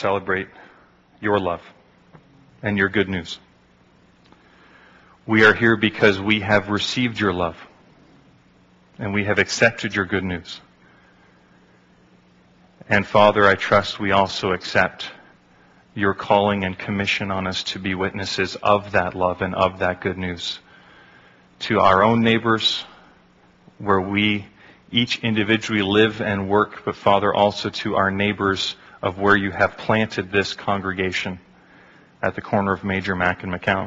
celebrate your love and your good news. We are here because we have received your love and we have accepted your good news. And Father, I trust we also accept your calling and commission on us to be witnesses of that love and of that good news to our own neighbors, where we each individually live and work, but Father, also to our neighbors of where you have planted this congregation at the corner of Major Mac and McCown.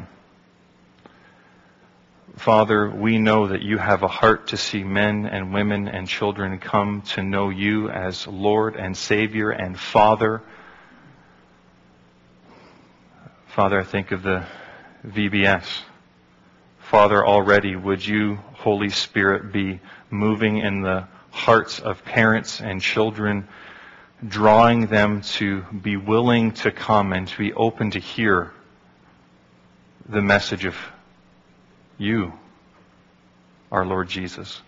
Father, we know that you have a heart to see men and women and children come to know you as Lord and Savior and Father. Father, I think of the VBS. Father, already would you, Holy Spirit, be moving in the hearts of parents and children, drawing them to be willing to come and to be open to hear the message of you, our Lord Jesus.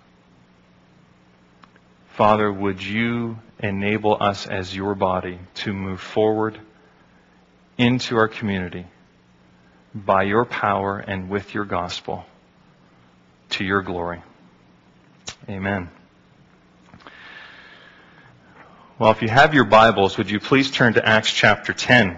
Father, would you enable us as your body to move forward into our community by your power and with your gospel to your glory. Amen. Well, if you have your Bibles, would you please turn to Acts chapter 10.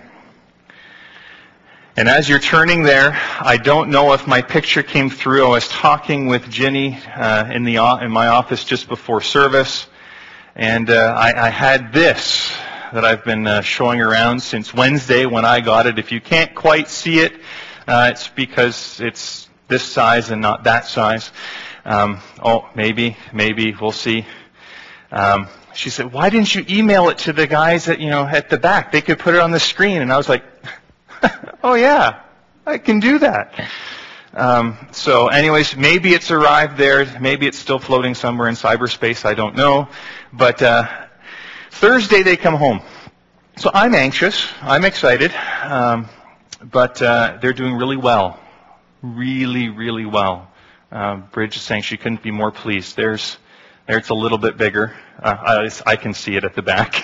And as you're turning there, I don't know if my picture came through. I was talking with Ginny in my office just before service, and I had this that I've been showing around since Wednesday when I got it. If you can't quite see it, it's because it's this size and not that size. Maybe we'll see. She said, "Why didn't you email it to the guys at the back? They could put it on the screen." And I was like, "Oh yeah, I can do that." So anyways, maybe it's arrived there. Maybe it's still floating somewhere in cyberspace. I don't know. But Thursday they come home. So I'm anxious. I'm excited. But they're doing really well. Really, really well. Bridge is saying she couldn't be more pleased. There it's a little bit bigger. I can see it at the back.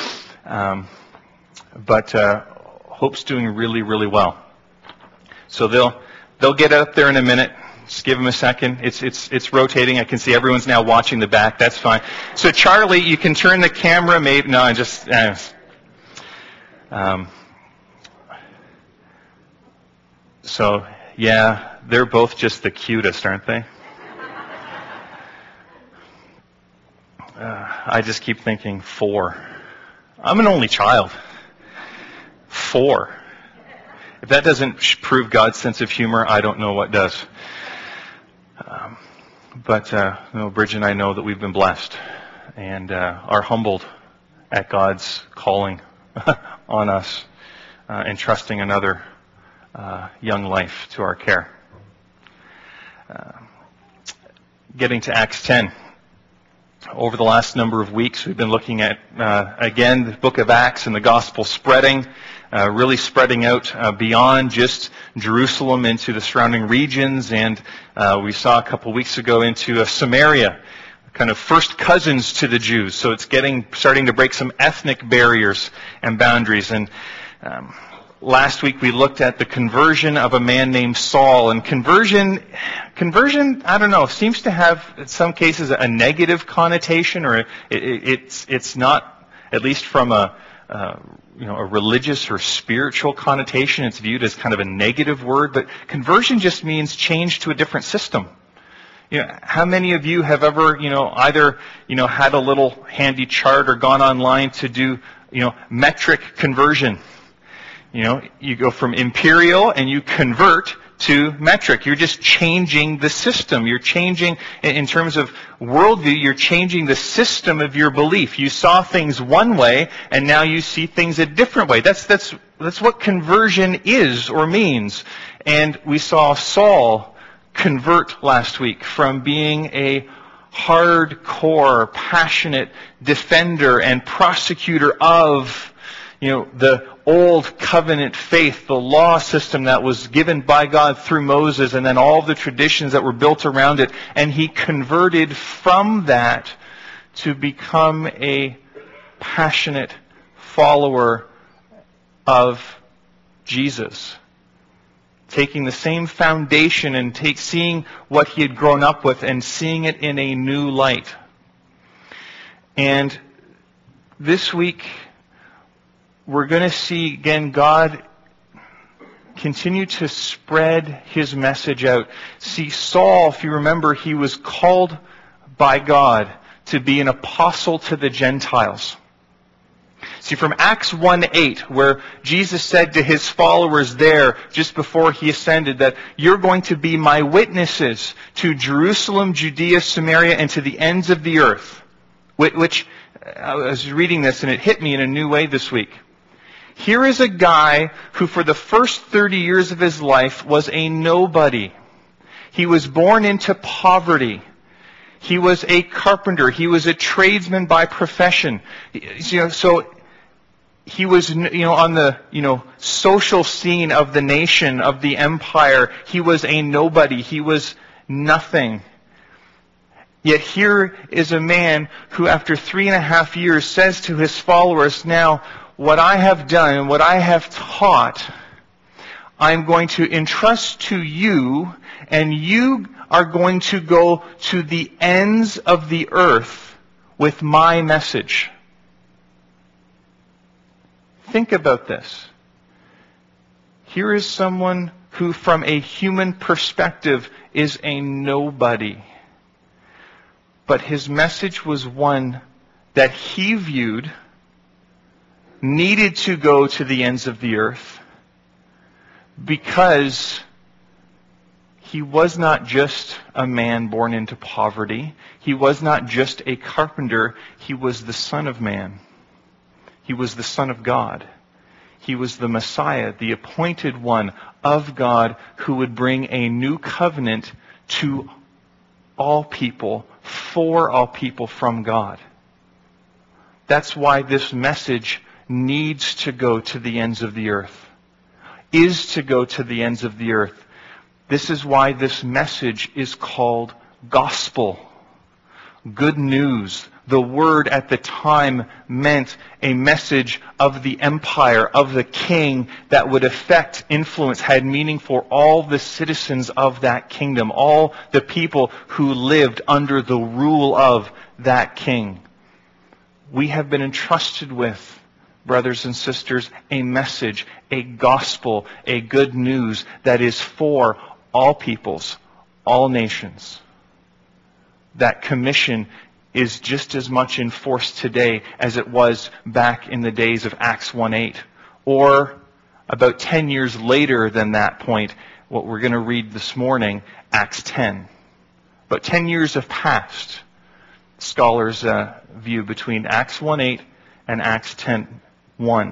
But Hope's doing really, really well. So they'll get up there in a minute. Just give them a second. It's rotating. I can see everyone's now watching the back. That's fine. So Charlie, you can turn the camera. Maybe no, I just. So yeah, they're both just the cutest, aren't they? I just keep thinking 4. I'm an only child. 4. If that doesn't prove God's sense of humor, I don't know what does. But Bridge and I know that we've been blessed and are humbled at God's calling on us and trusting another young life to our care. Getting to Acts 10. Over the last number of weeks, we've been looking at, again, the book of Acts and the gospel spreading, really spreading out beyond just Jerusalem into the surrounding regions. And we saw a couple weeks ago into Samaria, kind of first cousins to the Jews. So it's starting to break some ethnic barriers and boundaries. And last week we looked at the conversion of a man named Saul. And conversion, I don't know, seems to have in some cases a negative connotation, or it's not, at least from a religious or spiritual connotation, it's viewed as kind of a negative word. But conversion just means change to a different system. How many of you have ever, either, had a little handy chart or gone online to do, metric conversion? You go from imperial and you convert to metric. You're just changing the system. You're changing, in terms of worldview, you're changing the system of your belief. You saw things one way, and now you see things a different way. That's what conversion is or means. And we saw Saul convert last week from being a hardcore, passionate defender and prosecutor of the old covenant faith, the law system that was given by God through Moses, and then all the traditions that were built around it. And he converted from that to become a passionate follower of Jesus. Taking the same foundation and seeing what he had grown up with and seeing it in a new light. And this week, we're going to see, again, God continue to spread his message out. See, Saul, if you remember, he was called by God to be an apostle to the Gentiles. See, from Acts 1:8, where Jesus said to his followers there, just before he ascended, that you're going to be my witnesses to Jerusalem, Judea, Samaria, and to the ends of the earth. Which, I was reading this and it hit me in a new way this week. Here is a guy who for the first 30 years of his life was a nobody. He was born into poverty. He was a carpenter. He was a tradesman by profession. So he was, on the, social scene of the nation, of the empire. He was a nobody. He was nothing. Yet here is a man who after 3.5 years says to his followers, now, what I have done and what I have taught, I'm going to entrust to you, and you are going to go to the ends of the earth with my message. Think about this. Here is someone who, from a human perspective, is a nobody. But his message was one that he viewed needed to go to the ends of the earth because he was not just a man born into poverty. He was not just a carpenter. He was the Son of Man. He was the Son of God. He was the Messiah, the appointed one of God who would bring a new covenant to all people, for all people from God. That's why this message needs to go to the ends of the earth, is to go to the ends of the earth. This is why this message is called gospel. Good news. The word at the time meant a message of the empire, of the king that would affect, influence, had meaning for all the citizens of that kingdom, all the people who lived under the rule of that king. We have been entrusted with, brothers and sisters, a message, a gospel, a good news that is for all peoples, all nations. That commission is just as much in force today as it was back in the days of Acts 1:8. Or about 10 years later than that point, what we're going to read this morning, Acts 10. About 10 years have passed, scholars view, between Acts 1:8 and Acts 10:1.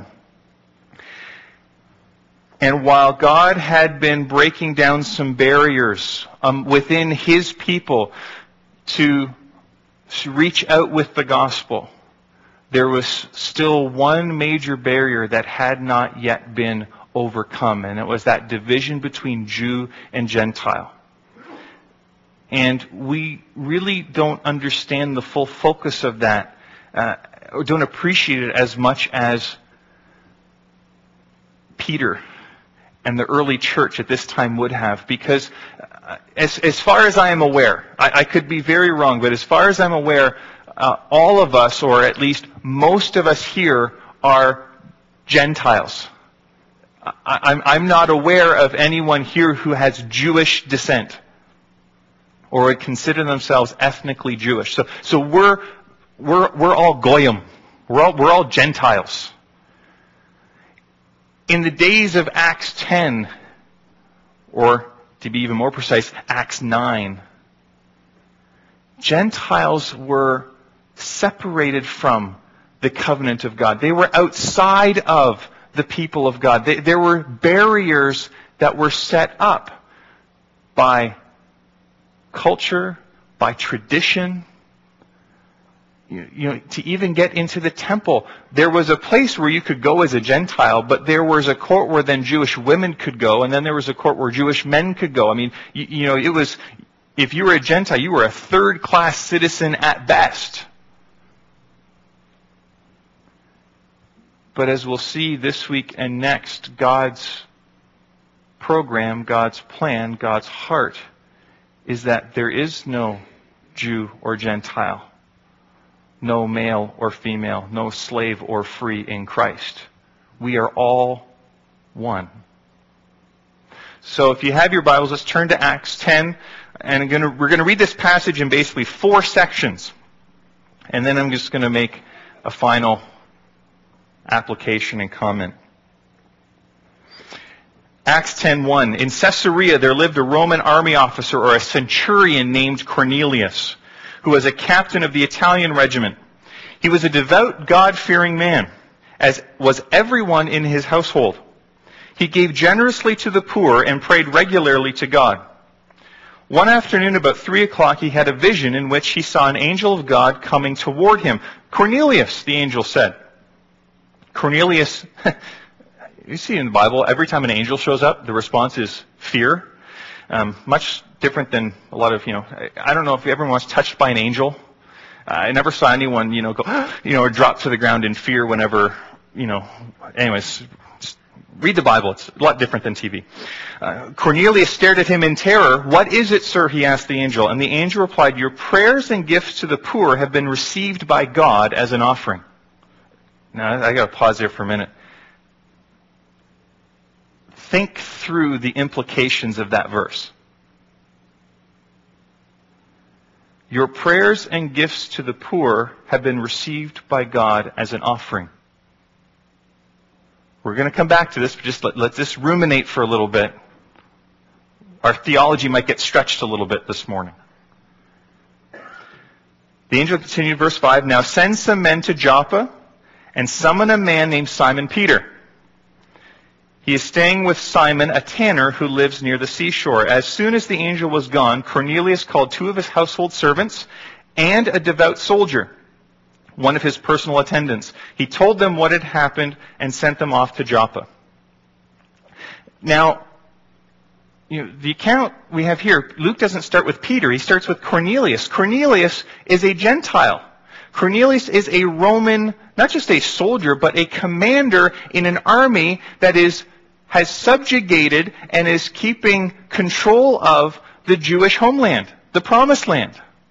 And while God had been breaking down some barriers within his people to reach out with the gospel, there was still one major barrier that had not yet been overcome, and it was that division between Jew and Gentile. And we really don't understand the full focus of that, or don't appreciate it as much as Peter and the early church at this time would have, because as far as I am aware, I could be very wrong, but as far as I'm aware, all of us, or at least most of us here, are Gentiles. I'm not aware of anyone here who has Jewish descent or would consider themselves ethnically Jewish. So we're all goyim. We're all Gentiles. In the days of Acts 10, or to be even more precise, Acts 9, Gentiles were separated from the covenant of God. They were outside of the people of God. There were barriers that were set up by culture, by tradition. To even get into the temple, there was a place where you could go as a Gentile, but there was a court where then Jewish women could go, and then there was a court where Jewish men could go. I mean, it was, if you were a Gentile, you were a third-class citizen at best. But as we'll see this week and next, God's program, God's plan, God's heart is that there is no Jew or Gentile, no male or female, no slave or free in Christ. We are all one. So if you have your Bibles, let's turn to Acts 10, and we're going to read this passage in basically 4 sections. And then I'm just going to make a final application and comment. Acts 10:1. In Caesarea there lived a Roman army officer or a centurion named Cornelius, who was a captain of the Italian regiment. He was a devout, God-fearing man, as was everyone in his household. He gave generously to the poor and prayed regularly to God. One afternoon about 3 o'clock he had a vision in which he saw an angel of God coming toward him. "Cornelius," the angel said. Cornelius, you see in the Bible, every time an angel shows up, the response is fear. Much different than a lot of, I don't know if everyone was touched by an angel. I never saw anyone, go, or drop to the ground in fear whenever, anyways, just read the Bible. It's a lot different than TV. Cornelius stared at him in terror. "What is it, sir?" he asked the angel. And the angel replied, "Your prayers and gifts to the poor have been received by God as an offering." Now, I got to pause there for a minute. Think through the implications of that verse. Your prayers and gifts to the poor have been received by God as an offering. We're going to come back to this, but just let this ruminate for a little bit. Our theology might get stretched a little bit this morning. The angel continued, verse 5, "Now send some men to Joppa and summon a man named Simon Peter. He is staying with Simon, a tanner who lives near the seashore." As soon as the angel was gone, Cornelius called 2 of his household servants and a devout soldier, one of his personal attendants. He told them what had happened and sent them off to Joppa. Now, the account we have here, Luke doesn't start with Peter. He starts with Cornelius. Cornelius is a Gentile. Cornelius is a Roman, not just a soldier, but a commander in an army that has subjugated and is keeping control of the Jewish homeland, the Promised Land.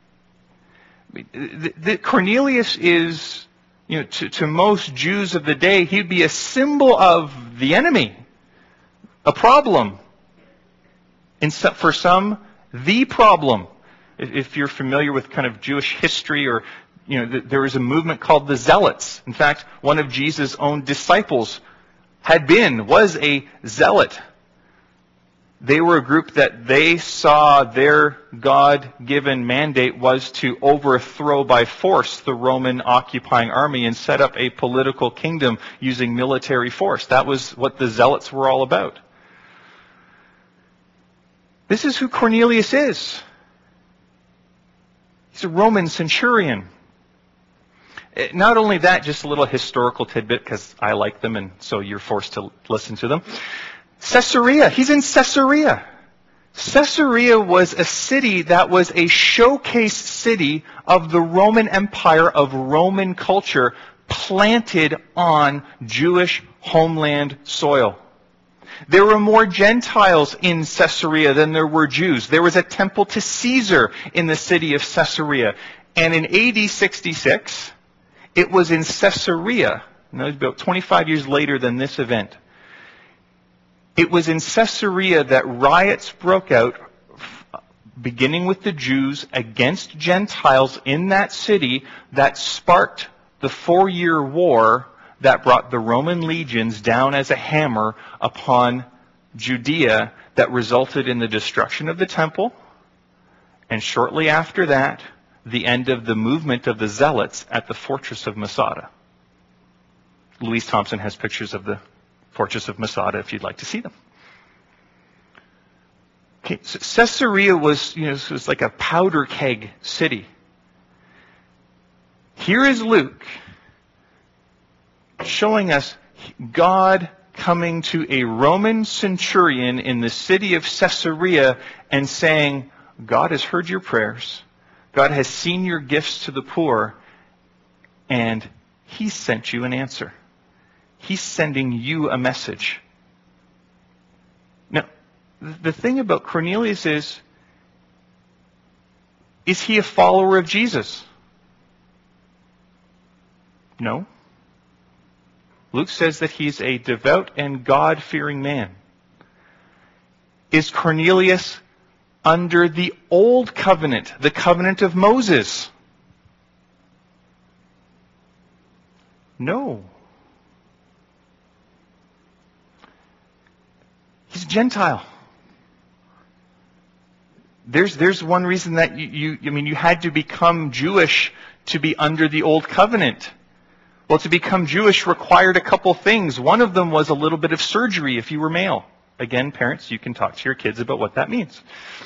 Cornelius is, to most Jews of the day, he'd be a symbol of the enemy, a problem. For some, the problem. If you're familiar with kind of Jewish history, or there was a movement called the Zealots. In fact, one of Jesus' own disciples was a zealot. They were a group that they saw their God-given mandate was to overthrow by force the Roman occupying army and set up a political kingdom using military force. That was what the Zealots were all about. This is who Cornelius is. He's a Roman centurion. Not only that, just a little historical tidbit, because I like them and so you're forced to listen to them. Caesarea. He's in Caesarea. Caesarea was a city that was a showcase city of the Roman Empire, of Roman culture, planted on Jewish homeland soil. There were more Gentiles in Caesarea than there were Jews. There was a temple to Caesar in the city of Caesarea. And in AD 66, it was in Caesarea, and that was about 25 years later than this event. It was in Caesarea that riots broke out, beginning with the Jews against Gentiles in that city, that sparked the 4-year war that brought the Roman legions down as a hammer upon Judea, that resulted in the destruction of the temple, and shortly after that, the end of the movement of the Zealots at the fortress of Masada. Louise Thompson has pictures of the fortress of Masada if you'd like to see them. Okay, so Caesarea was like a powder keg city. Here is Luke showing us God coming to a Roman centurion in the city of Caesarea and saying, God has heard your prayers. God has seen your gifts to the poor, and He sent you an answer. He's sending you a message. Now, the thing about Cornelius is he a follower of Jesus? No. Luke says that he's a devout and God-fearing man. Is Cornelius under the old covenant, the covenant of Moses? No. He's a Gentile. There's one reason that you had to become Jewish to be under the old covenant. Well, to become Jewish required a couple things. One of them was a little bit of surgery if you were male. Again, parents, you can talk to your kids about what that means.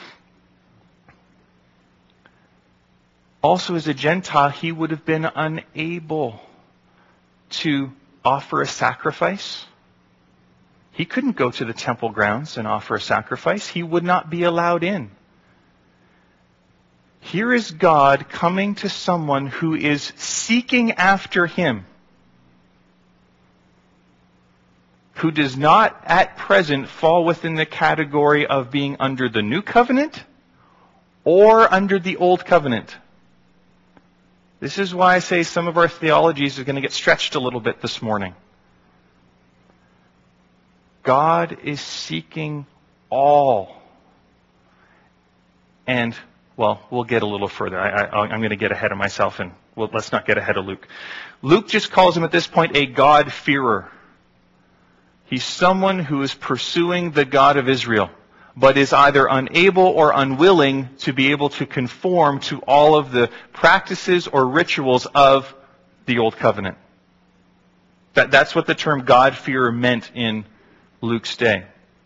Also, as a Gentile, he would have been unable to offer a sacrifice. He couldn't go to the temple grounds and offer a sacrifice. He would not be allowed in. Here is God coming to someone who is seeking after him, who does not at present fall within the category of being under the new covenant or under the old covenant. This is why I say some of our theologies are going to get stretched a little bit this morning. God is seeking all. And, well, we'll get a little further. I'm going to get ahead of myself, and let's not get ahead of Luke. Luke just calls him at this point a God-fearer. He's someone who is pursuing the God of Israel, but is either unable or unwilling to be able to conform to all of the practices or rituals of the Old Covenant. That's what the term God-fearer meant in Luke's day.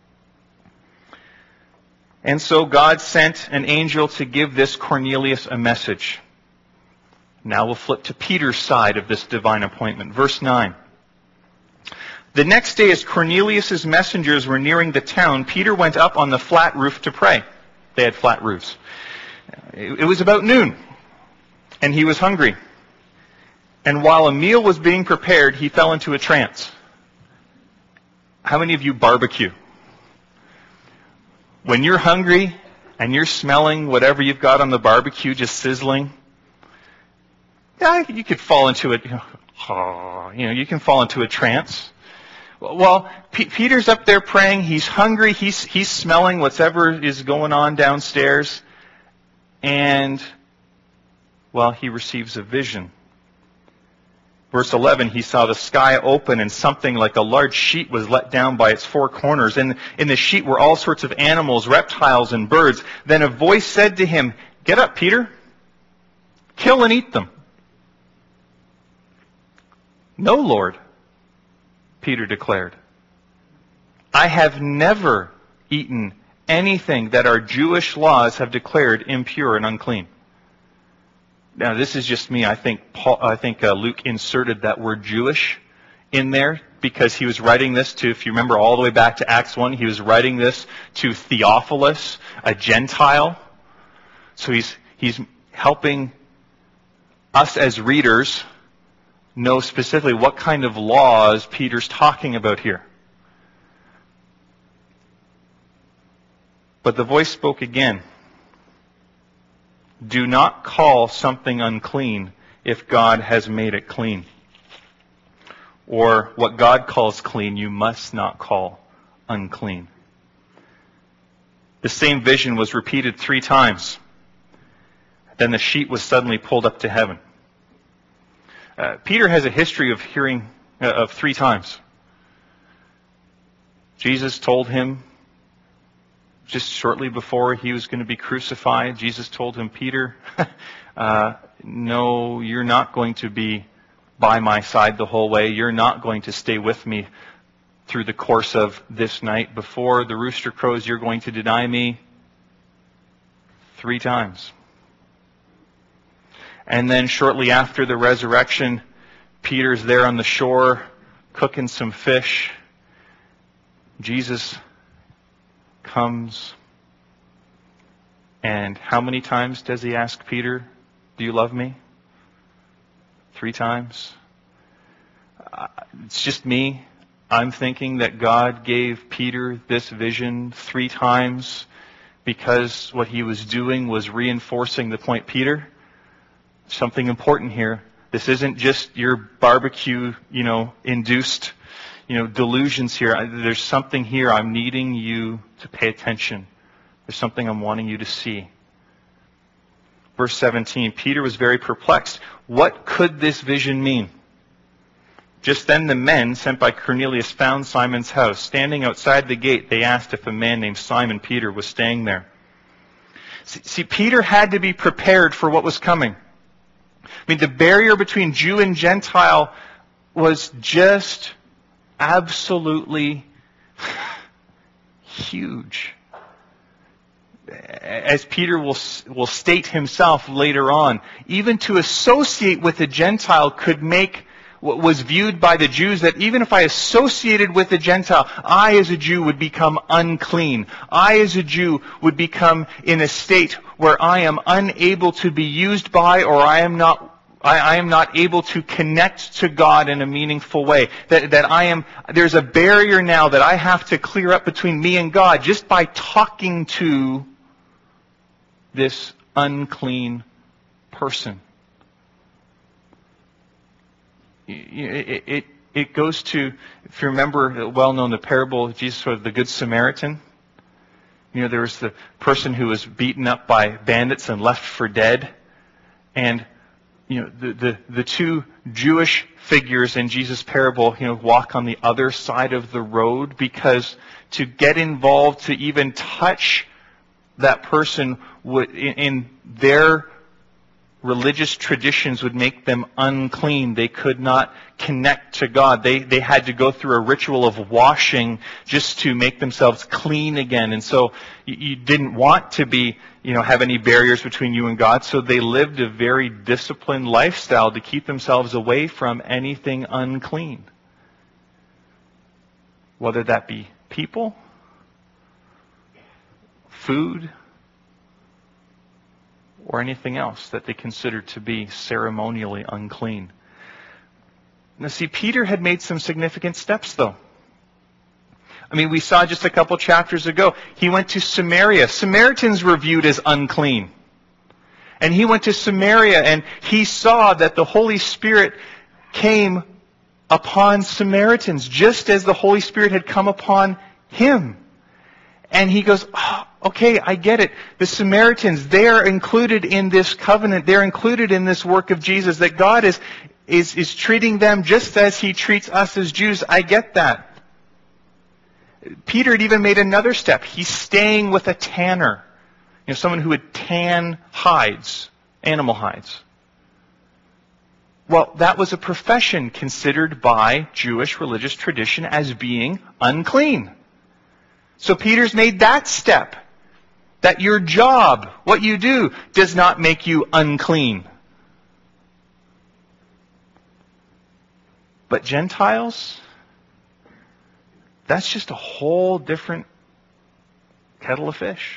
And so God sent an angel to give this Cornelius a message. Now we'll flip to Peter's side of this divine appointment. Verse 9. The next day, as Cornelius' messengers were nearing the town, Peter went up on the flat roof to pray. They had flat roofs. It was about noon, and he was hungry. And while a meal was being prepared, he fell into a trance. How many of you barbecue? When you're hungry and you're smelling whatever you've got on the barbecue just sizzling, yeah, you could fall into it. You can fall into a trance. Well, Peter's up there praying. He's hungry. He's smelling whatever is going on downstairs. And, well, he receives a vision. Verse 11, he saw the sky open and something like a large sheet was let down by its four corners. And in the sheet were all sorts of animals, reptiles, and birds. Then a voice said to him, "Get up, Peter. Kill and eat them." "No, Lord," Peter declared. "I have never eaten anything that our Jewish laws have declared impure and unclean." Now, this is just me. I think Luke inserted that word Jewish in there because he was writing this to, if you remember all the way back to Acts 1, he was writing this to Theophilus, a Gentile. So he's helping us as readers know specifically what kind of laws Peter's talking about here. But the voice spoke again. "Do not call something unclean if God has made it clean. Or what God calls clean, you must not call unclean." The same vision was repeated 3 times. Then the sheet was suddenly pulled up to heaven. Peter has a history of hearing of 3 times. Jesus told him just shortly before he was going to be crucified, Jesus told him, "Peter, no, you're not going to be by my side the whole way. You're not going to stay with me through the course of this night. Before the rooster crows, you're going to deny me 3 times. And then shortly after the resurrection, Peter's there on the shore cooking some fish. Jesus comes, and how many times does he ask Peter, "Do you love me?" 3 times. It's just me. I'm thinking that God gave Peter this vision 3 times because what he was doing was reinforcing the point. Peter, something important here. This isn't just your barbecue, induced, delusions here. There's something here. I'm needing you to pay attention. There's something I'm wanting you to see. Verse 17, Peter was very perplexed. What could this vision mean? Just then the men sent by Cornelius found Simon's house. Standing outside the gate, they asked if a man named Simon Peter was staying there. See, Peter had to be prepared for what was coming. I mean, the barrier between Jew and Gentile was just absolutely huge. As Peter will state himself later on, even to associate with a Gentile could make what was viewed by the Jews, that even if I associated with a Gentile, I as a Jew would become unclean. I as a Jew would become in a state where I am unable to be used by, or I am not able to connect to God in a meaningful way. There's a barrier now that I have to clear up between me and God just by talking to this unclean person. It goes to, if you remember, well known, the parable of Jesus of the Good Samaritan. There was the person who was beaten up by bandits and left for dead. And, the 2 Jewish figures in Jesus' parable, walk on the other side of the road, because to get involved, to even touch that person would, in their religious traditions, would make them unclean. They could not connect to God. They had to go through a ritual of washing just to make themselves clean again. And so you didn't want to be, have any barriers between you and God. So they lived a very disciplined lifestyle to keep themselves away from anything unclean. Whether that be people, food, or anything else that they considered to be ceremonially unclean. Now see, Peter had made some significant steps though. I mean, we saw just a couple chapters ago, he went to Samaria. Samaritans were viewed as unclean. And he went to Samaria and he saw that the Holy Spirit came upon Samaritans, just as the Holy Spirit had come upon him. And he goes, okay, I get it. The Samaritans, they are included in this covenant. They're included in this work of Jesus, that God is treating them just as he treats us as Jews. I get that. Peter had even made another step. He's staying with a tanner. Someone who would tan hides, animal hides. Well, that was a profession considered by Jewish religious tradition as being unclean. So Peter's made that step. That your job, what you do, does not make you unclean. But Gentiles, that's just a whole different kettle of fish.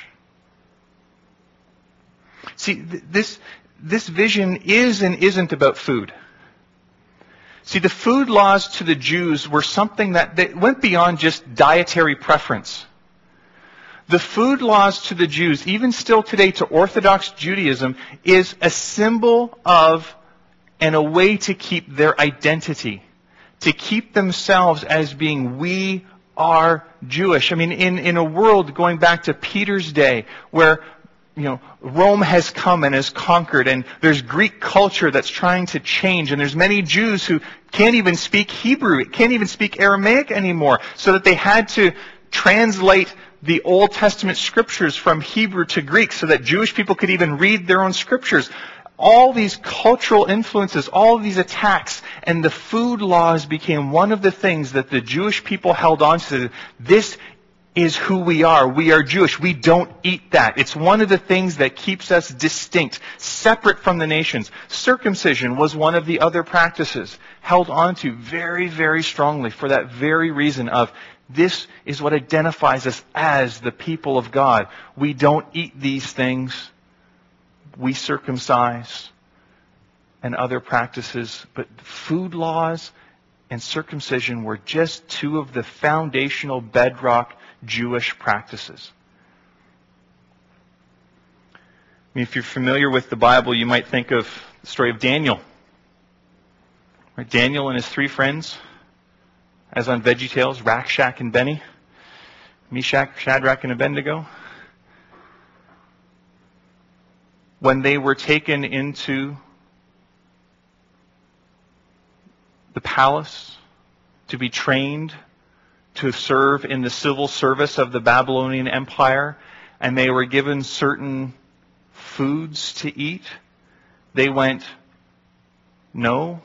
See, this vision is and isn't about food. See, the food laws to the Jews were something that went beyond just dietary preference. The food laws to the Jews, even still today to Orthodox Judaism, is a symbol of and a way to keep their identity, to keep themselves as being, we are Jewish. I mean, in a world going back to Peter's day, where Rome has come and has conquered, and there's Greek culture that's trying to change, and there's many Jews who can't even speak Hebrew, can't even speak Aramaic anymore, so that they had to translate the Old Testament scriptures from Hebrew to Greek so that Jewish people could even read their own scriptures. All these cultural influences, all of these attacks, and the food laws became one of the things that the Jewish people held on to. This is who we are. We are Jewish. We don't eat that. It's one of the things that keeps us distinct, separate from the nations. Circumcision was one of the other practices held on to very, very strongly for that very reason of this is what identifies us as the people of God. We don't eat these things. We circumcise and other practices. But food laws and circumcision were just two of the foundational bedrock Jewish practices. I mean, if you're familiar with the Bible, you might think of the story of Daniel. Right? Daniel and his three friends, as on VeggieTales, Rakshak and Benny, Meshach, Shadrach, and Abednego. When they were taken into the palace to be trained to serve in the civil service of the Babylonian Empire, and they were given certain foods to eat, they went, "No,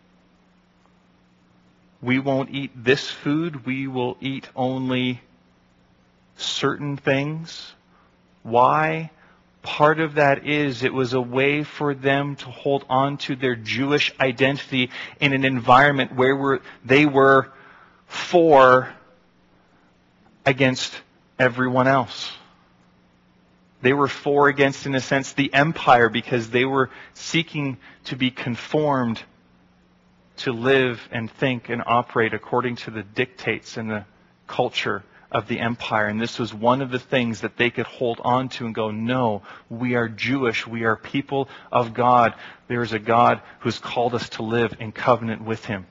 we won't eat this food. We will eat only certain things." Why? Part of that is it was a way for them to hold on to their Jewish identity in an environment where they were for against everyone else. They were for against, in a sense, the empire, because they were seeking to be conformed to live and think and operate according to the dictates and the culture of the empire. And this was one of the things that they could hold on to and go, "No, we are Jewish. We are people of God. There is a God who's called us to live in covenant with Him."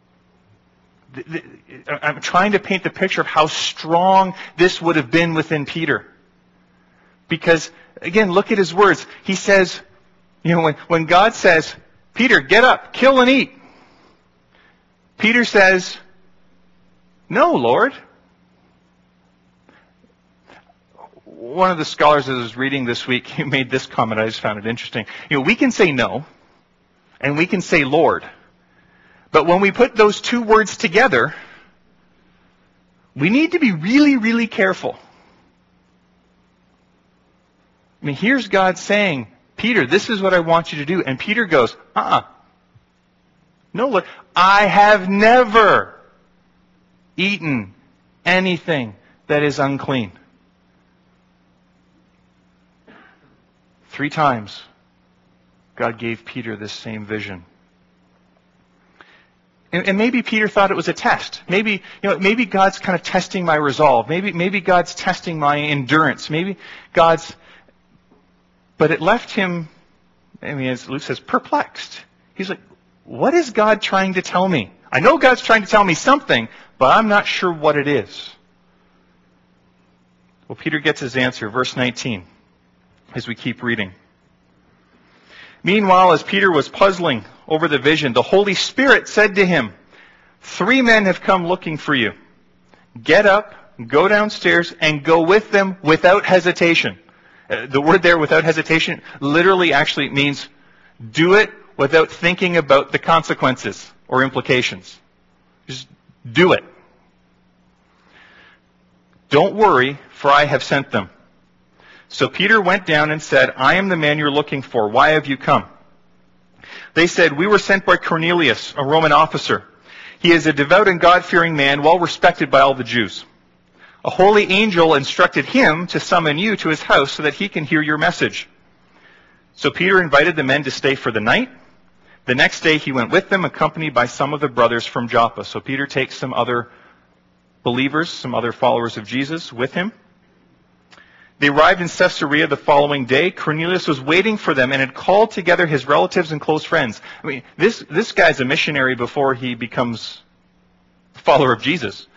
I'm trying to paint the picture of how strong this would have been within Peter. Because, again, look at his words. He says, when God says, "Peter, get up, kill and eat," Peter says, "No, Lord." One of the scholars I was reading this week, he made this comment. I just found it interesting. We can say no, and we can say Lord. But when we put those two words together, we need to be really, really careful. I mean, here's God saying, "Peter, this is what I want you to do." And Peter goes, "No, Lord, I have never eaten anything that is unclean." 3 times, God gave Peter this same vision. And maybe Peter thought it was a test. Maybe God's kind of testing my resolve. Maybe God's testing my endurance. But it left him, as Luke says, perplexed. He's like, what is God trying to tell me? I know God's trying to tell me something, but I'm not sure what it is. Well, Peter gets his answer, verse 19, as we keep reading. "Meanwhile, as Peter was puzzling over the vision, the Holy Spirit said to him, 3 men have come looking for you. Get up, go downstairs, and go with them without hesitation." The word there, without hesitation, literally actually means do it without thinking about the consequences or implications. Just do it. "Don't worry, for I have sent them." So Peter went down and said, "I am the man you're looking for. Why have you come?" They said, "We were sent by Cornelius, a Roman officer. He is a devout and God-fearing man, well respected by all the Jews. A holy angel instructed him to summon you to his house so that he can hear your message." So Peter invited the men to stay for the night. The next day he went with them, accompanied by some of the brothers from Joppa. So Peter takes some other believers, some other followers of Jesus with him. They arrived in Caesarea the following day. Cornelius was waiting for them and had called together his relatives and close friends. This guy's a missionary before he becomes a follower of Jesus.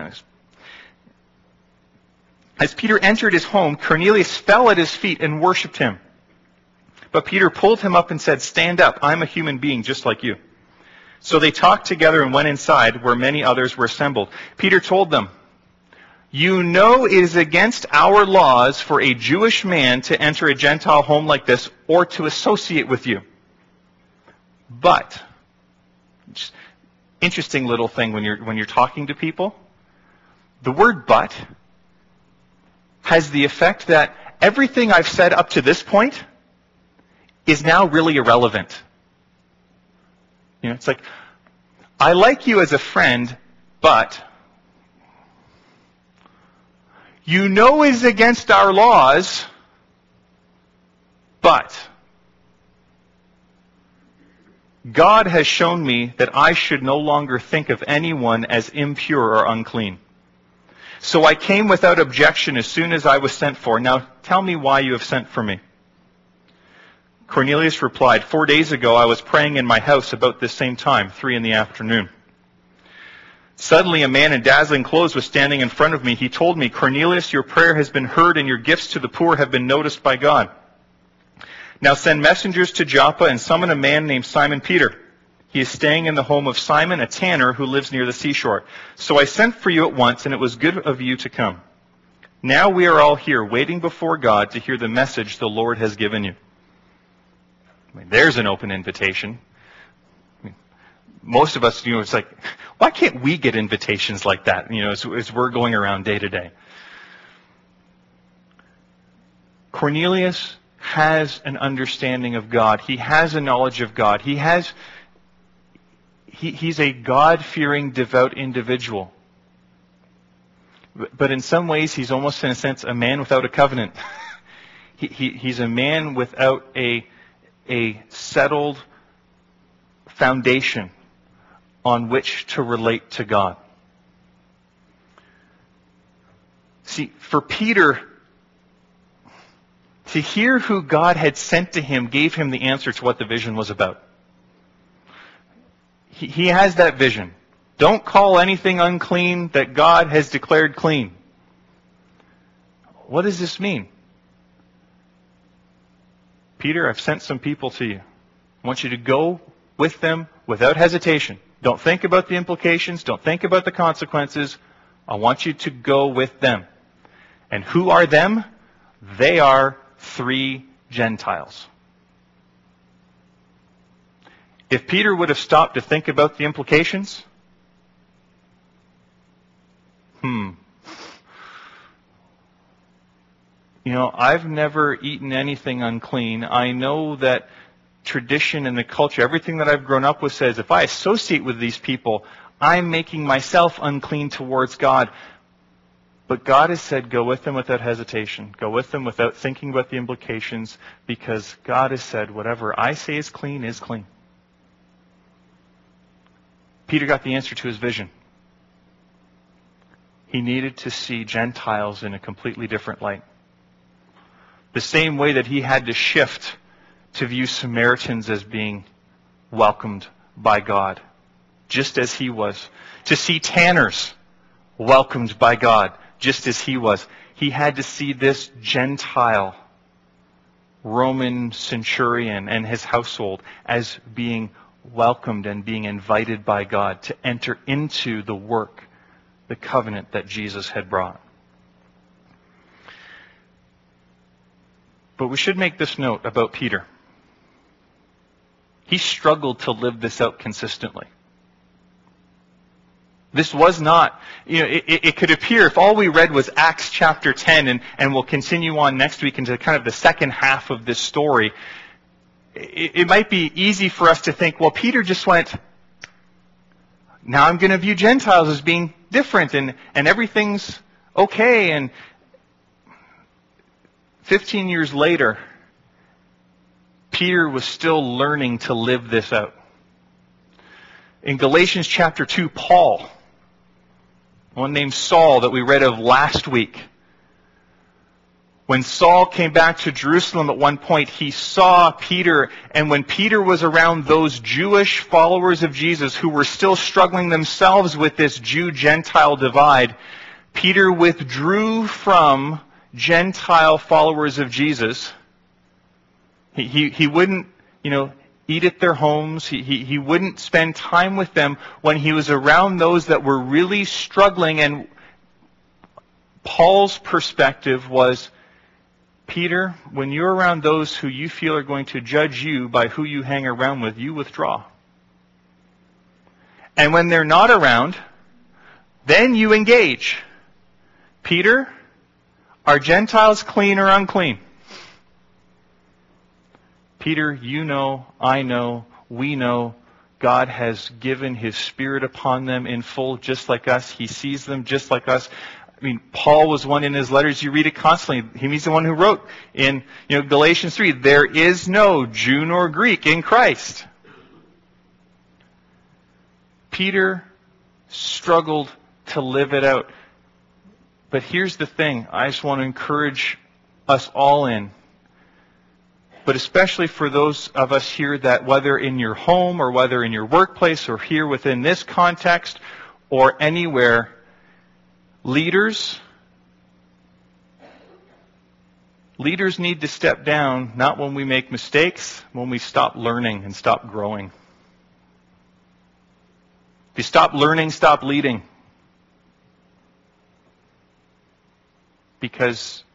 As Peter entered his home, Cornelius fell at his feet and worshipped him. But Peter pulled him up and said, "Stand up, I'm a human being just like you." So they talked together and went inside, where many others were assembled. Peter told them, "You know it is against our laws for a Jewish man to enter a Gentile home like this or to associate with you. But," interesting little thing when you're talking to people, the word "but" has the effect that everything I've said up to this point is now really irrelevant. It's like, I like you as a friend, but you know is against our laws, but. God has shown me that I should no longer think of anyone as impure or unclean. So I came without objection as soon as I was sent for. Now tell me why you have sent for me." Cornelius replied, 4 days ago I was praying in my house about this same time, 3 p.m. Suddenly a man in dazzling clothes was standing in front of me. He told me, "Cornelius, your prayer has been heard and your gifts to the poor have been noticed by God. Now send messengers to Joppa and summon a man named Simon Peter. He is staying in the home of Simon, a tanner who lives near the seashore. So I sent for you at once, and it was good of you to come. Now we are all here waiting before God to hear the message the Lord has given you." I mean, there's an open invitation. I mean, most of us, it's like, why can't we get invitations like that, as we're going around day to day? Cornelius has an understanding of God. He has a knowledge of God. He's a God-fearing, devout individual. But in some ways, he's almost, in a sense, a man without a covenant. He's a man without a settled foundation on which to relate to God. See, for Peter, to hear who God had sent to him gave him the answer to what the vision was about. He has that vision. Don't call anything unclean that God has declared clean. What does this mean? Peter, I've sent some people to you. I want you to go with them without hesitation. Don't think about the implications. Don't think about the consequences. I want you to go with them. And who are them? They are 3 Gentiles. If Peter would have stopped to think about the implications, I've never eaten anything unclean. I know that tradition and the culture, everything that I've grown up with says, if I associate with these people, I'm making myself unclean towards God. But God has said, go with them without hesitation. Go with them without thinking about the implications, because God has said, whatever I say is clean is clean. Peter got the answer to his vision. He needed to see Gentiles in a completely different light. The same way that he had to shift to view Samaritans as being welcomed by God, just as he was. To see tanners welcomed by God, just as he was. He had to see this Gentile Roman centurion and his household as being welcomed and being invited by God to enter into the work, the covenant that Jesus had brought. But we should make this note about Peter. He struggled to live this out consistently. This was not, it could appear, if all we read was Acts chapter 10, and we'll continue on next week into kind of the second half of this story, it might be easy for us to think, well, Peter just went, now I'm going to view Gentiles as being different, and everything's okay, and 15 years later, Peter was still learning to live this out. In Galatians chapter 2, Paul, one named Saul that we read of last week, when Saul came back to Jerusalem at one point, he saw Peter, and when Peter was around those Jewish followers of Jesus who were still struggling themselves with this Jew-Gentile divide, Peter withdrew from Gentile followers of Jesus. He wouldn't, eat at their homes. He wouldn't spend time with them when he was around those that were really struggling. And Paul's perspective was, Peter, when you're around those who you feel are going to judge you by who you hang around with, you withdraw. And when they're not around, then you engage. Peter, are Gentiles clean or unclean? Peter, you know, I know, we know, God has given His Spirit upon them in full, just like us. He sees them just like us. I mean, Paul was one in his letters. You read it constantly. He's the one who wrote in Galatians 3, there is no Jew nor Greek in Christ. Peter struggled to live it out. But here's the thing I just want to encourage us all in, but especially for those of us here that whether in your home or whether in your workplace or here within this context or anywhere, leaders need to step down, not when we make mistakes, when we stop learning and stop growing. If you stop learning, stop leading. Because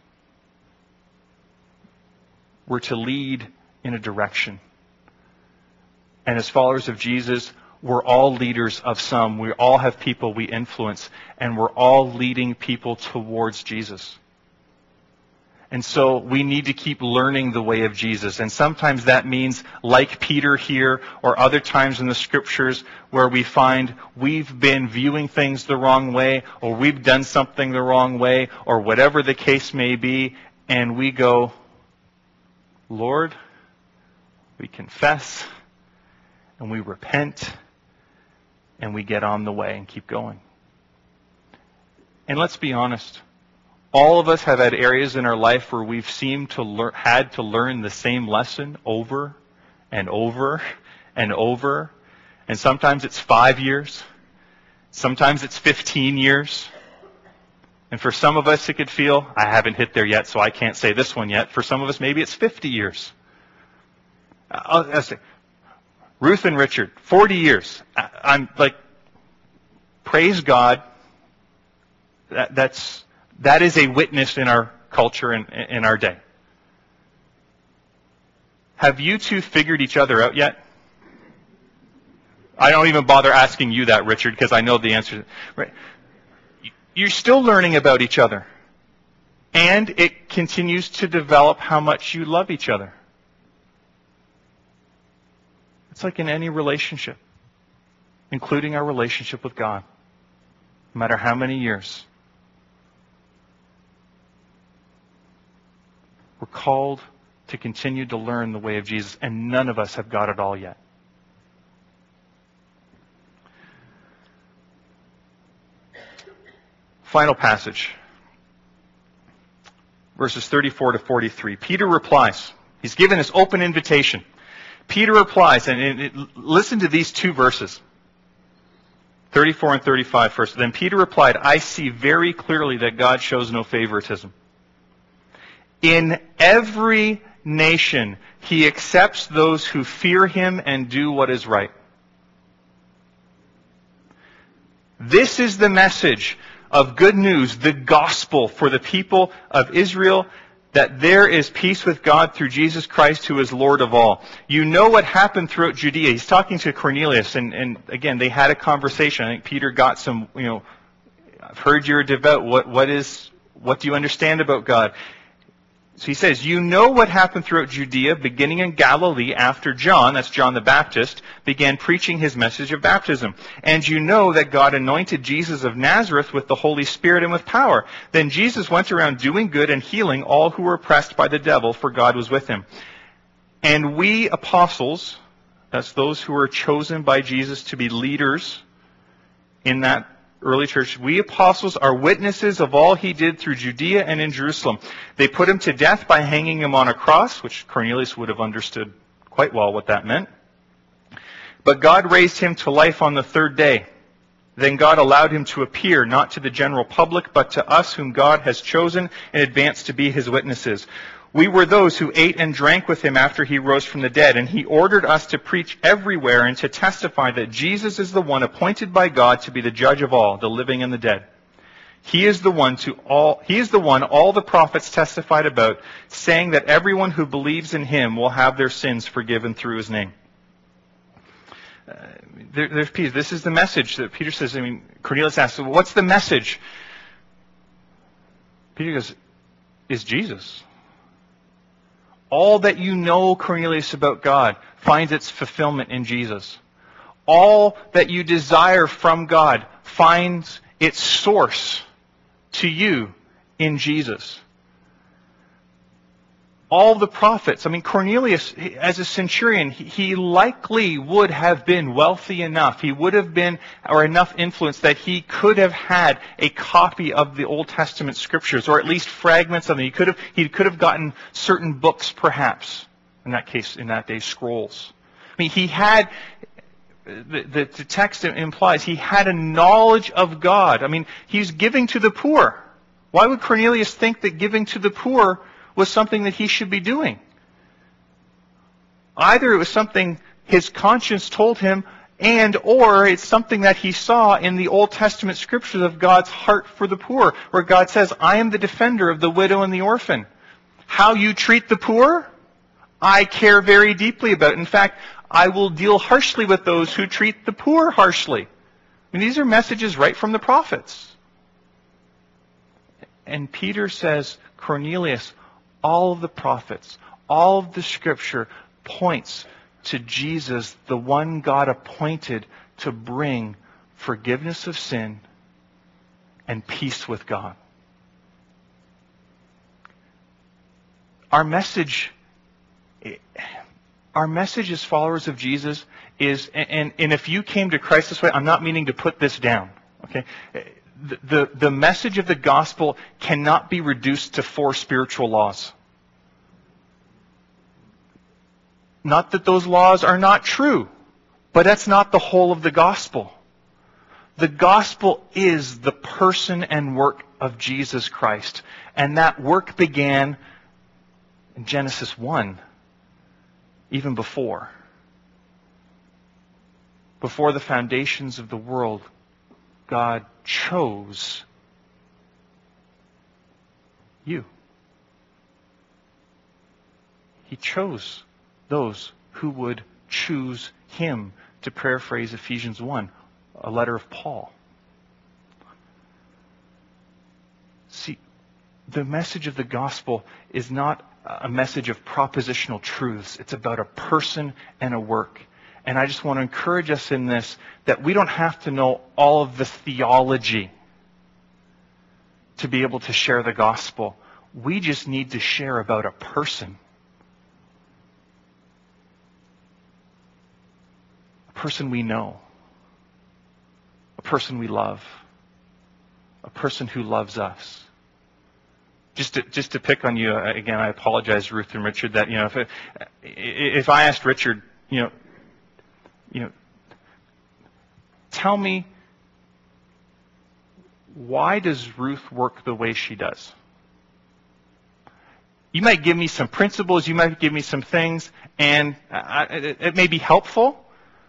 we're to lead in a direction. And as followers of Jesus, we're all leaders of some. We all have people we influence, and we're all leading people towards Jesus. And so we need to keep learning the way of Jesus. And sometimes that means, like Peter here, or other times in the Scriptures, where we find we've been viewing things the wrong way, or we've done something the wrong way, or whatever the case may be, and we go, Lord, we confess, and we repent, and we get on the way and keep going. And let's be honest. All of us have had areas in our life where we've seemed to had to learn the same lesson over and over and over. And sometimes it's 5 years. Sometimes it's 15 years. And for some of us it could feel, I haven't hit there yet, so I can't say this one yet. For some of us maybe it's 50 years. I'll say, Ruth and Richard, 40 years. I'm like, praise God. That is a witness in our culture and in our day. Have you two figured each other out yet? I don't even bother asking you that, Richard, because I know the answer. Right. You're still learning about each other. And it continues to develop how much you love each other. It's like in any relationship, including our relationship with God, no matter how many years. We're called to continue to learn the way of Jesus, and none of us have got it all yet. Final passage. Verses 34 to 43. Peter replies. He's given this open invitation. Peter replies, and listen to these two verses. 34 and 35 first. Then Peter replied, I see very clearly that God shows no favoritism. In every nation, he accepts those who fear him and do what is right. This is the message of good news, the gospel for the people of Israel, that there is peace with God through Jesus Christ, who is Lord of all. You know what happened throughout Judea. He's talking to Cornelius, and again, they had a conversation. I think Peter got some, I've heard you're devout. What do you understand about God? So he says, you know what happened throughout Judea, beginning in Galilee after John, that's John the Baptist, began preaching his message of baptism. And you know that God anointed Jesus of Nazareth with the Holy Spirit and with power. Then Jesus went around doing good and healing all who were oppressed by the devil, for God was with him. And we apostles, that's those who were chosen by Jesus to be leaders in that early church, we apostles are witnesses of all he did through Judea and in Jerusalem. They put him to death by hanging him on a cross, which Cornelius would have understood quite well what that meant. But God raised him to life on the third day. Then God allowed him to appear, not to the general public, but to us whom God has chosen in advance to be his witnesses. We were those who ate and drank with him after he rose from the dead, and he ordered us to preach everywhere and to testify that Jesus is the one appointed by God to be the judge of all, the living and the dead. He is the one all the prophets testified about, saying that everyone who believes in him will have their sins forgiven through his name. There's peace. This is the message that Peter says. Cornelius asks, well, what's the message? Peter goes, is Jesus. All that you know, Cornelius, about God finds its fulfillment in Jesus. All that you desire from God finds its source to you in Jesus. all the prophets. I mean, Cornelius, as a centurion, he likely would have been wealthy enough. He would have been, or enough influence that he could have had a copy of the Old Testament scriptures, or at least fragments of them. He could have gotten certain books, perhaps. In that case, in that day, scrolls. I mean, he had, the text implies, he had a knowledge of God. I mean, he's giving to the poor. Why would Cornelius think that giving to the poor was something that he should be doing? Either it was something his conscience told him, or it's something that he saw in the Old Testament scriptures of God's heart for the poor, where God says, I am the defender of the widow and the orphan. How you treat the poor, I care very deeply about. In fact, I will deal harshly with those who treat the poor harshly. I mean, these are messages right from the prophets. And Peter says, Cornelius, all of the prophets, all of the scripture points to Jesus, the one God appointed to bring forgiveness of sin and peace with God. Our message as followers of Jesus is, and if you came to Christ this way, I'm not meaning to put this down, okay? The message of the gospel cannot be reduced to 4 spiritual laws. Not that those laws are not true, but that's not the whole of the gospel. The gospel is the person and work of Jesus Christ. And that work began in Genesis 1, even before. Before the foundations of the world, God chose you. He chose those who would choose Him, to paraphrase Ephesians 1, a letter of Paul. See, the message of the gospel is not a message of propositional truths. It's about a person and a work. And I just want to encourage us in this, that we don't have to know all of the theology to be able to share the gospel. We just need to share about a person. A person we know. A person we love. A person who loves us. Just to pick on you again, I apologize, Ruth and Richard, that if I asked Richard, tell me, why does Ruth work the way she does? You might give me some principles, you might give me some things, and it may be helpful.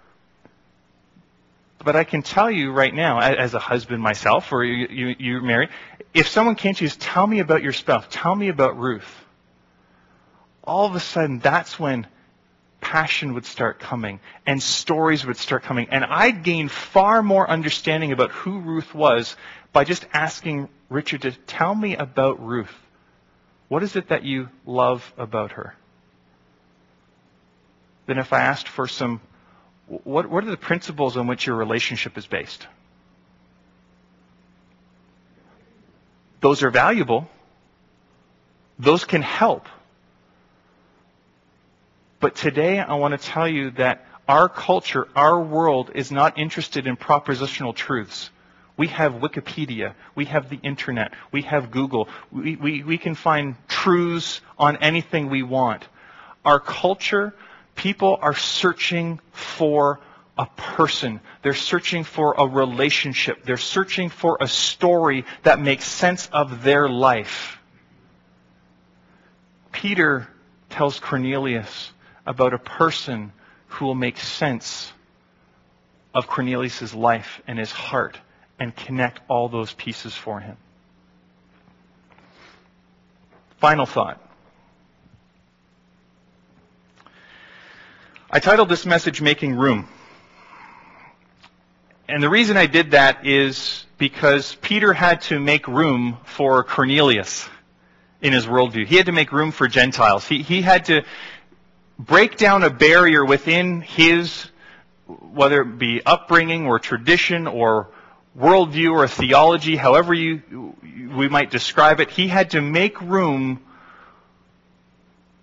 But I can tell you right now, as a husband myself, or you're married, if someone came to you and says, tell me about your spouse, tell me about Ruth, all of a sudden that's when passion would start coming and stories would start coming. And I'd gain far more understanding about who Ruth was by just asking Richard to tell me about Ruth. What is it that you love about her? Then if I asked for some, what are the principles on which your relationship is based? Those are valuable. Those can help. But today I want to tell you that our culture, our world, is not interested in propositional truths. We have Wikipedia. We have the internet. We have Google. We can find truths on anything we want. Our culture, people are searching for a person. They're searching for a relationship. They're searching for a story that makes sense of their life. Peter tells Cornelius about a person who will make sense of Cornelius' life and his heart and connect all those pieces for him. Final thought. I titled this message, Making Room. And the reason I did that is because Peter had to make room for Cornelius in his worldview. He had to make room for Gentiles. He had to break down a barrier within his, whether it be upbringing or tradition or worldview or theology, however we might describe it. He had to make room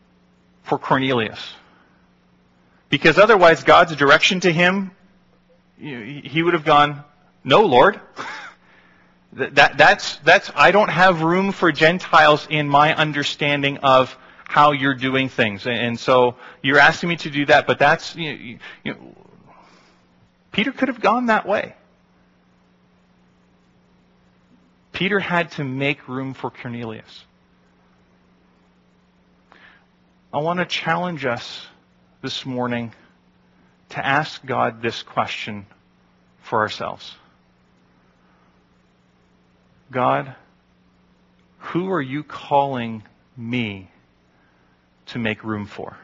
for Cornelius. Because otherwise, God's direction to him, he would have gone, "No, Lord. That's I don't have room for Gentiles in my understanding of how you're doing things. And so you're asking me to do that, but that's, Peter could have gone that way. Peter had to make room for Cornelius. I want to challenge us this morning to ask God this question for ourselves. God, who are you calling me to make room for?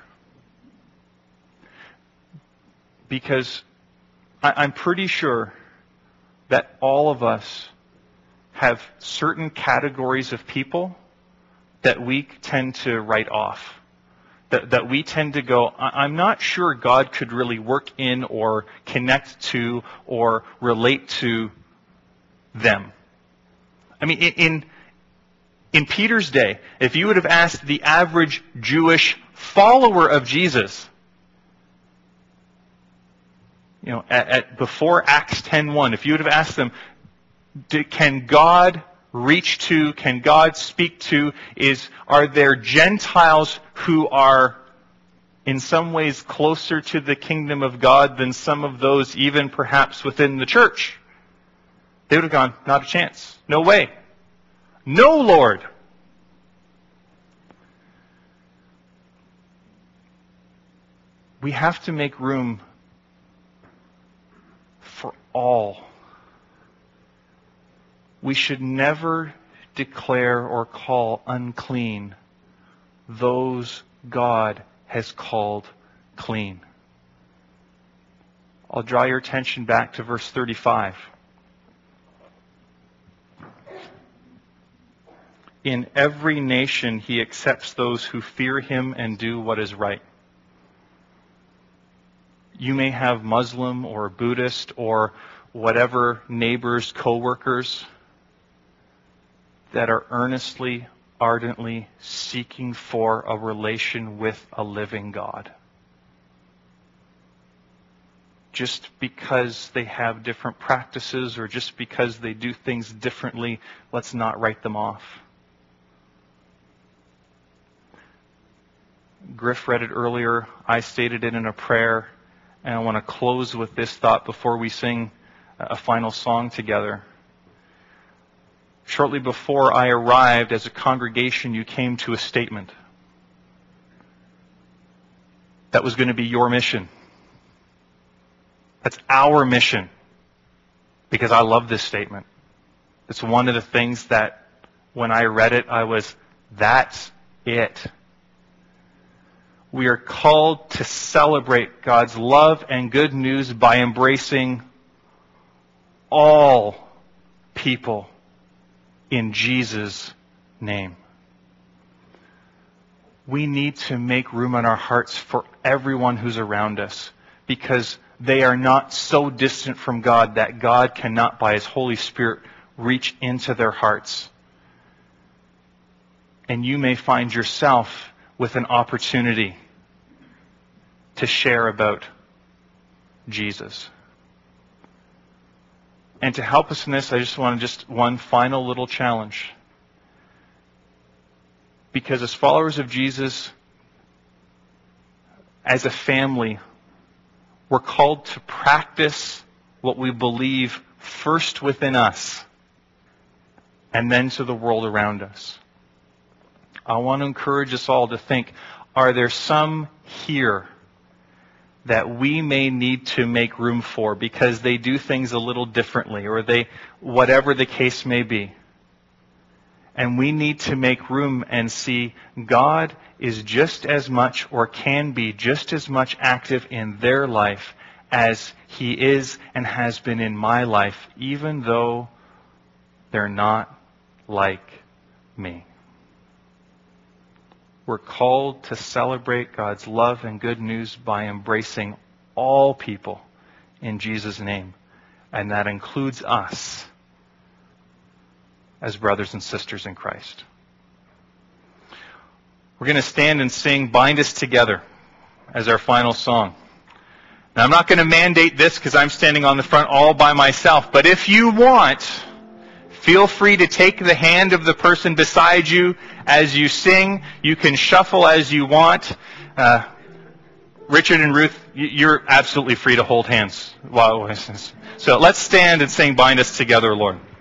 Because I'm pretty sure that all of us have certain categories of people that we tend to write off. That we tend to go, I'm not sure God could really work in or connect to or relate to them. I mean, in Peter's day, if you would have asked the average Jewish follower of Jesus, before Acts 10:1, if you would have asked them, can God reach to, can God speak to, are there Gentiles who are in some ways closer to the kingdom of God than some of those even perhaps within the church? They would have gone, not a chance. No way. No, Lord. We have to make room for all. We should never declare or call unclean those God has called clean. I'll draw your attention back to verse 35. In every nation he accepts those who fear him and do what is right. You may have Muslim or Buddhist or whatever neighbors, co-workers that are earnestly, ardently seeking for a relation with a living God. Just because they have different practices or just because they do things differently, let's not write them off. Griff read it earlier. I stated it in a prayer. And I want to close with this thought before we sing a final song together. Shortly before I arrived as a congregation, you came to a statement. That was going to be your mission. That's our mission. Because I love this statement. It's one of the things that when I read it, that's it. We are called to celebrate God's love and good news by embracing all people in Jesus' name. We need to make room in our hearts for everyone who's around us because they are not so distant from God that God cannot, by His Holy Spirit, reach into their hearts. And you may find yourself with an opportunity to share about Jesus. And to help us in this, I just want one final little challenge. Because as followers of Jesus, as a family, we're called to practice what we believe first within us and then to the world around us. I want to encourage us all to think, are there some here that we may need to make room for because they do things a little differently or whatever the case may be? And we need to make room and see God is just as much or can be just as much active in their life as He is and has been in my life, even though they're not like me. We're called to celebrate God's love and good news by embracing all people in Jesus' name. And that includes us as brothers and sisters in Christ. we're going to stand and sing Bind Us Together as our final song. Now, I'm not going to mandate this because I'm standing on the front all by myself, but if you want, feel free to take the hand of the person beside you as you sing. You can shuffle as you want. Richard and Ruth, you're absolutely free to hold hands. So let's stand and sing Bind Us Together, Lord.